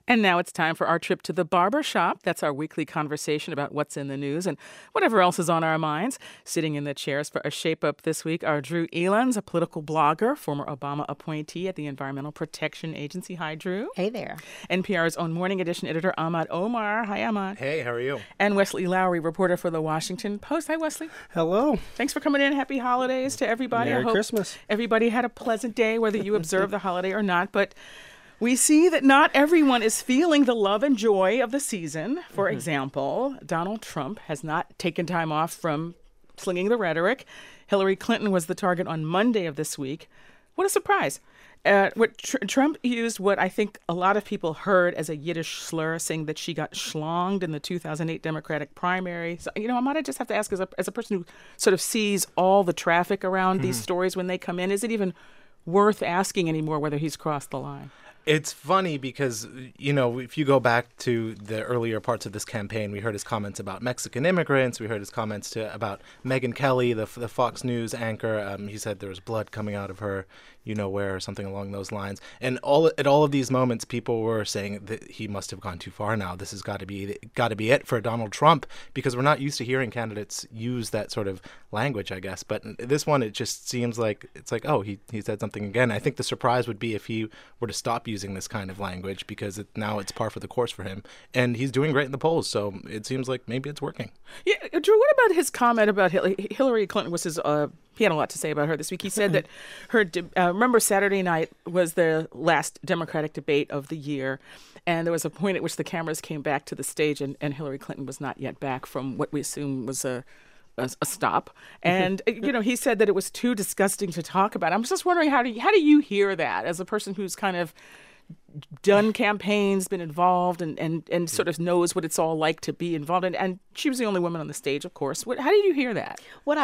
And now it's time for our trip to the barber shop. That's our weekly conversation about what's in the news and whatever else is on our minds. Sitting in the chairs for a shape-up this week are Drew Elans, a political blogger, former Obama appointee at the Environmental Protection Agency. Hi, Drew. Hey there. NPR's own Morning Edition editor, Ahmad Omar. Hi, Ahmad. Hey, how are you? And Wesley Lowery, reporter for The Washington Post. Hi, Wesley. Hello. Thanks for coming in. Happy holidays to everybody. Merry I hope Christmas. everybody had a pleasant day, whether you observe the holiday or not. But we see that not everyone is feeling the love and joy of the season. For example, Donald Trump has not taken time off from slinging the rhetoric. Hillary Clinton was the target on Monday of this week. What a surprise. Trump used what I think a lot of people heard as a Yiddish slur, saying that she got schlonged in the 2008 Democratic primary. So, I might just have to ask, as a person who sort of sees all the traffic around these stories when they come in, is it even worth asking anymore whether he's crossed the line? It's funny because, if you go back to the earlier parts of this campaign, we heard his comments about Mexican immigrants. We heard his comments about Megyn Kelly, the Fox News anchor. He said there was blood coming out of her, where, or something along those lines. And at all of these moments, people were saying that he must have gone too far now. This has got to be it for Donald Trump, because we're not used to hearing candidates use that sort of language, I guess. But this one, it just seems like he said something again. I think the surprise would be if he were to stop using this kind of language, because now it's par for the course for him. And he's doing great in the polls, so it seems like maybe it's working. Yeah, Drew, what about his comment about Hillary Clinton? Was his he had a lot to say about her this week. He said that her remember Saturday night was the last Democratic debate of the year, and there was a point at which the cameras came back to the stage, and Hillary Clinton was not yet back from what we assume was a stop. And, he said that it was too disgusting to talk about. I'm just wondering, how do you hear that as a person who's kind of done campaigns, been involved, and sort of knows what it's all like to be involved in? And she was the only woman on the stage, of course. How did you hear that?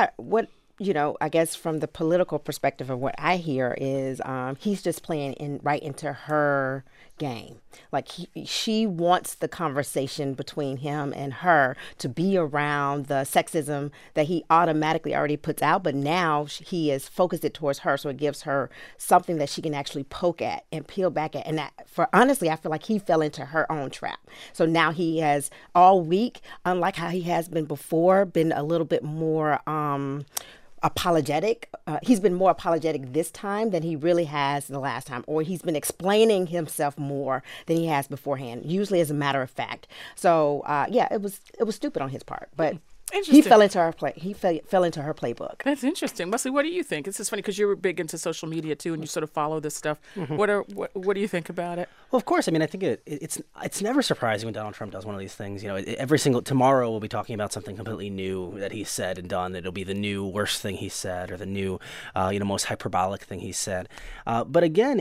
I guess from the political perspective of what I hear is he's just playing right into her game. Like she wants the conversation between him and her to be around the sexism that he automatically already puts out, but now he has focused it towards her, so it gives her something that she can actually poke at and peel back at. And honestly, I feel like he fell into her own trap. So now he has all week, unlike how he has been before, been a little bit more apologetic. He's been more apologetic this time than he really has the last time, or he's been explaining himself more than he has beforehand, usually as a matter of fact. So it was stupid on his part, but he fell into her fell into her playbook. That's interesting. Wesley, what do you think? This is funny because you're big into social media too, and you sort of follow this stuff. What do you think about it? Well, of course. I mean, I think it's never surprising when Donald Trump does one of these things. Tomorrow we'll be talking about something completely new that he said and done. It'll be the new worst thing he said, or the new, most hyperbolic thing he said. But again,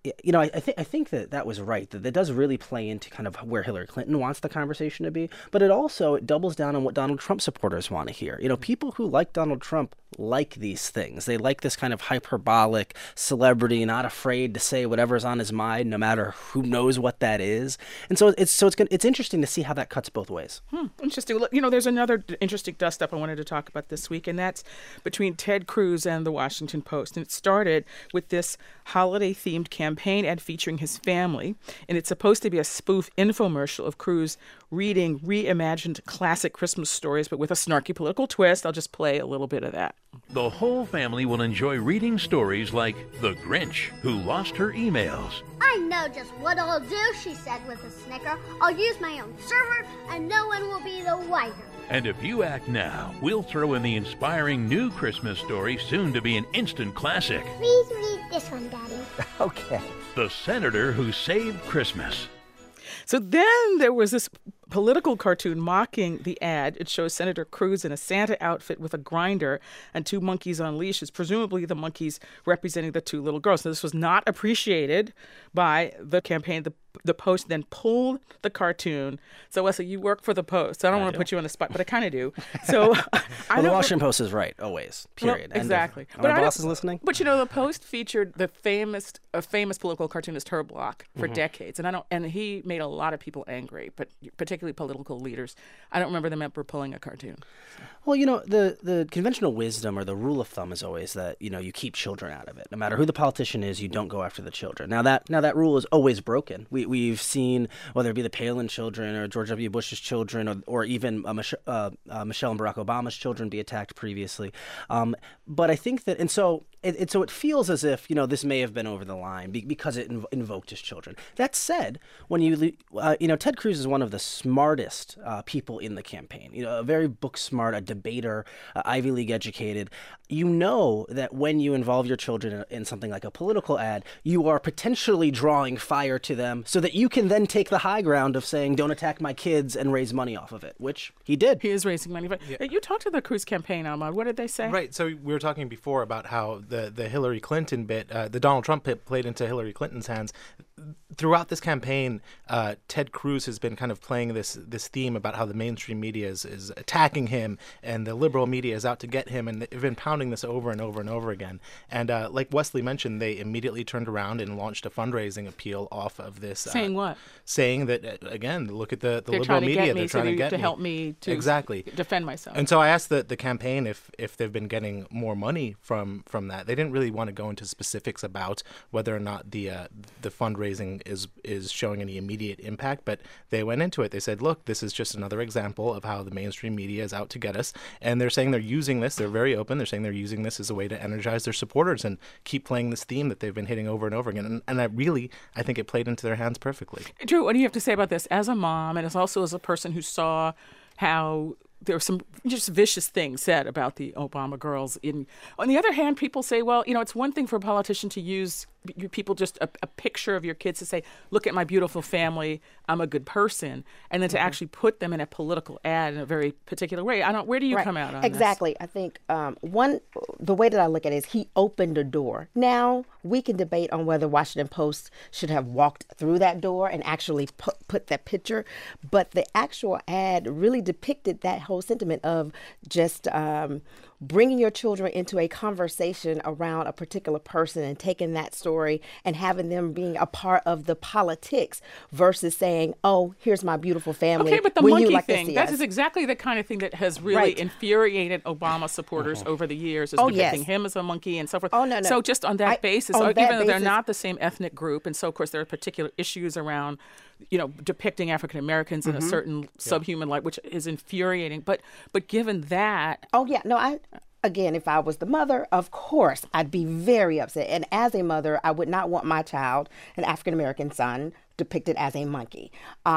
I think that was right. That does really play into kind of where Hillary Clinton wants the conversation to be. But it doubles down on what Donald Trump supporters want to hear. People who like Donald Trump like these things. They like this kind of hyperbolic celebrity, not afraid to say whatever's on his mind, no matter who knows what that is. And so it's interesting to see how that cuts both ways. Interesting. Look, there's another interesting dust-up I wanted to talk about this week, and that's between Ted Cruz and The Washington Post. And it started with this holiday-themed campaign ad featuring his family, and it's supposed to be a spoof infomercial of Cruz reading reimagined classic Christmas stories, but with a snarky political twist. I'll just play a little bit of that. The whole family will enjoy reading stories like The Grinch, Who Lost Her Emails. I know just what I'll do, she said with a snicker. I'll use my own server, and no one will be the wiser. And if you act now, we'll throw in the inspiring new Christmas story, soon to be an instant classic. Please read this one, Daddy. Okay. The Senator Who Saved Christmas. So then there was this political cartoon mocking the ad. It shows Senator Cruz in a Santa outfit with a grinder and two monkeys on leashes, presumably the monkeys representing the two little girls. Now, this was not appreciated by the campaign. The Post then pulled the cartoon. So, Wesley, you work for the Post. So I don't want to put you on the spot, but I kind of do. So, the Washington Post is right, always, period. Well, exactly. But our boss is listening. But, the Post featured the famous political cartoonist Herb Block for decades. And he made a lot of people angry, but particularly political leaders. I don't remember them ever pulling a cartoon. Well, the conventional wisdom or the rule of thumb is always that, you keep children out of it. No matter who the politician is, you don't go after the children. Now that rule is always broken. We've seen, whether it be the Palin children or George W. Bush's children, or even Michelle and Barack Obama's children be attacked previously. But I think that, and so it feels as if, this may have been over the line because it invoked his children. That said, when Ted Cruz is one of the smartest people in the campaign, a very book smart, a debater, Ivy League educated. You know that when you involve your children in something like a political ad, you are potentially drawing fire to them so that you can then take the high ground of saying, don't attack my kids, and raise money off of it, which he did. He is raising money. But you talked to the Cruz campaign, Ahmad. What did they say? Right. So we were talking before about how the Hillary Clinton bit, the Donald Trump bit played into Hillary Clinton's hands. Throughout this campaign, Ted Cruz has been kind of playing this theme about how the mainstream media is attacking him and the liberal media is out to get him, and they've been pounding this over and over and over again. And like Wesley mentioned, they immediately turned around and launched a fundraising appeal off of this. Saying what? Saying that, again, look at the They're liberal trying to media. Get me They're trying to get to me. help me to exactly defend myself. And so I asked the campaign if they've been getting more money from that. They didn't really want to go into specifics about whether or not the fundraising is showing any immediate impact, but they went into it. They said, look, this is just another example of how the mainstream media is out to get us, and they're saying they're using this. They're very open. They're saying they're using this as a way to energize their supporters and keep playing this theme that they've been hitting over and over again. And I think it played into their hands perfectly. Drew, what do you have to say about this as a mom and as also as a person who saw how there were some just vicious things said about the Obama girls? On the other hand, people say, well, it's one thing for a politician to use people just a picture of your kids to say, look at my beautiful family, I'm a good person, and then to actually put them in a political ad in a very particular way. Where do you come out on exactly. this? I think the way that I look at it is he opened a door. Now we can debate on whether Washington Post should have walked through that door and actually put that picture, but the actual ad really depicted that whole sentiment of just bringing your children into a conversation around a particular person and taking that story and having them being a part of the politics versus saying, oh, here's my beautiful family. Okay, but the monkey thing, that is exactly the kind of thing that has really infuriated Obama supporters over the years, is depicting him as a monkey and so forth. Oh, no. So just on that basis, even though they're not the same ethnic group, and so, of course, there are particular issues around depicting African Americans in a certain subhuman light, which is infuriating. But given that, again, if I was the mother, of course, I'd be very upset. And as a mother, I would not want my child, an African American son, depicted as a monkey.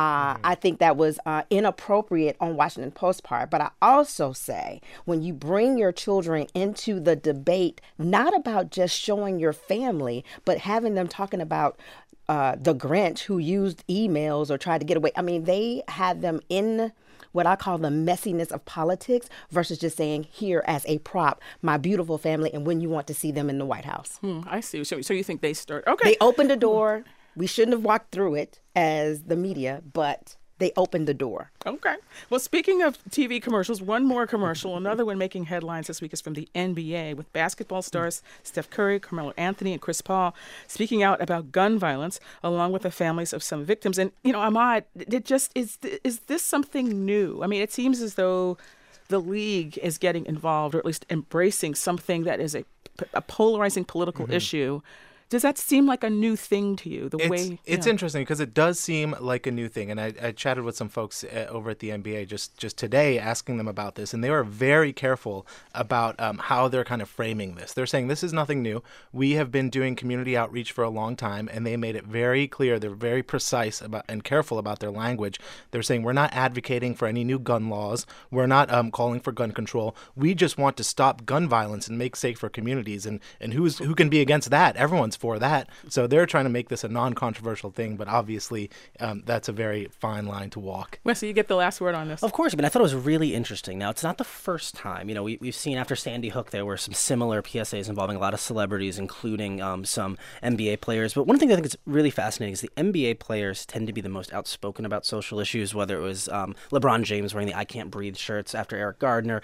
I think that was inappropriate on Washington Post part. But I also say, when you bring your children into the debate, not about just showing your family, but having them talking about the Grinch who used emails or tried to get away. I mean, they had them in what I call the messiness of politics versus just saying, here as a prop, my beautiful family, and when you want to see them in the White House. I see. So you think they start, okay. They opened a door. We shouldn't have walked through it as the media, but they opened the door. Okay. Well, speaking of TV commercials, one more commercial. Another one making headlines this week is from the NBA, with basketball stars Steph Curry, Carmelo Anthony, and Chris Paul speaking out about gun violence, along with the families of some victims. And, Ahmad, is this something new? I mean, it seems as though the league is getting involved, or at least embracing something that is a polarizing political issue. Does that seem like a new thing to you? It's interesting because it does seem like a new thing. And I chatted with some folks over at the NBA just today asking them about this. And they were very careful about how they're kind of framing this. They're saying this is nothing new. We have been doing community outreach for a long time. And they made it very clear. They're very precise about and careful about their language. They're saying we're not advocating for any new gun laws. We're not calling for gun control. We just want to stop gun violence and make safer communities. And who can be against that? Everyone's for that. So they're trying to make this a non-controversial thing, but obviously that's a very fine line to walk. Wesley, you get the last word on this. Of course. I mean, I thought it was really interesting. Now, it's not the first time. We've seen after Sandy Hook, there were some similar PSAs involving a lot of celebrities, including some NBA players. But one thing I think is really fascinating is the NBA players tend to be the most outspoken about social issues, whether it was LeBron James wearing the I Can't Breathe shirts after Eric Gardner.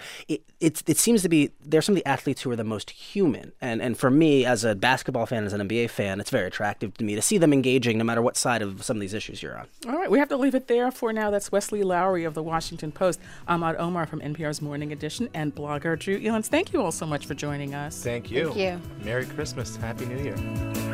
It seems to be, they're some of the athletes who are the most human. And for me, as a basketball fan, as an NBA fan, it's very attractive to me to see them engaging no matter what side of some of these issues you're on. All right, we have to leave it there for now. That's Wesley Lowery of the Washington Post, Ahmad Omar from NPR's Morning Edition, and blogger Drew Elens. Thank you all so much for joining us. Thank you. Thank you. Merry Christmas. Happy New Year.